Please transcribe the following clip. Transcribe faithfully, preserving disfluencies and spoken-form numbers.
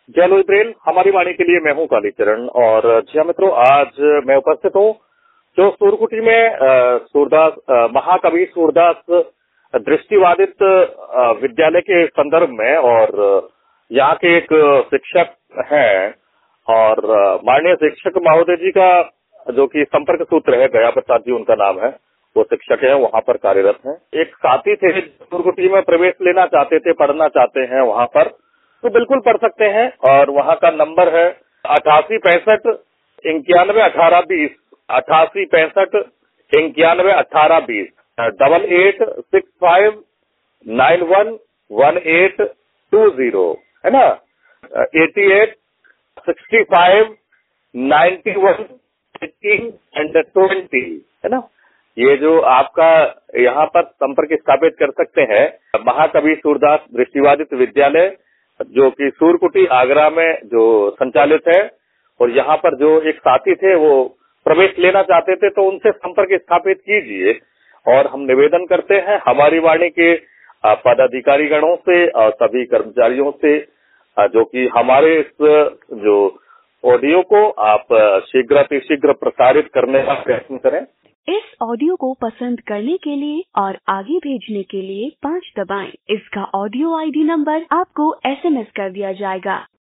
जय लुई हमारी वाणी के लिए मैं हूं कालीचरण। और जी हाँ मित्रों, आज मैं उपस्थित हूं जो सूरकुटी में सूरदास महाकवि सूरदास दृष्टिबाधित विद्यालय के संदर्भ में, और यहाँ के एक शिक्षक हैं और माननीय शिक्षक महोदय जी का जो कि संपर्क सूत्र है, गया प्रसाद जी उनका नाम है, वो शिक्षक है, वहाँ पर कार्यरत हैं। एक साथी थे सूरकुटी में प्रवेश लेना चाहते थे, पढ़ना चाहते हैं वहाँ पर, तो बिल्कुल पढ़ सकते हैं। और वहाँ का नंबर है अठासी पैंसठ इक्यानवे अठारह बीस, अठासी पैंसठ इक्यानवे अठारह बीस, double eight six five nine one one eight two zero, है ना, eighty eight sixty five ninety one eighteen and twenty, है ना। ये जो आपका यहाँ पर संपर्क स्थापित कर सकते हैं, महाकवि सूरदास दृष्टिबाधित विद्यालय जो कि सूरकुटी आगरा में जो संचालित है। और यहाँ पर जो एक साथी थे वो प्रवेश लेना चाहते थे, तो उनसे संपर्क स्थापित कीजिए। और हम निवेदन करते हैं हमारी वाणी के पदाधिकारी गणों से और सभी कर्मचारियों से जो कि हमारे इस जो ऑडियो को आप शीघ्रातिशीघ्र प्रसारित करने का प्रयत्न करें। इस ऑडियो को पसंद करने के लिए और आगे भेजने के लिए पाँच दबाएं। इसका ऑडियो आईडी नंबर आपको एसएमएस कर दिया जाएगा।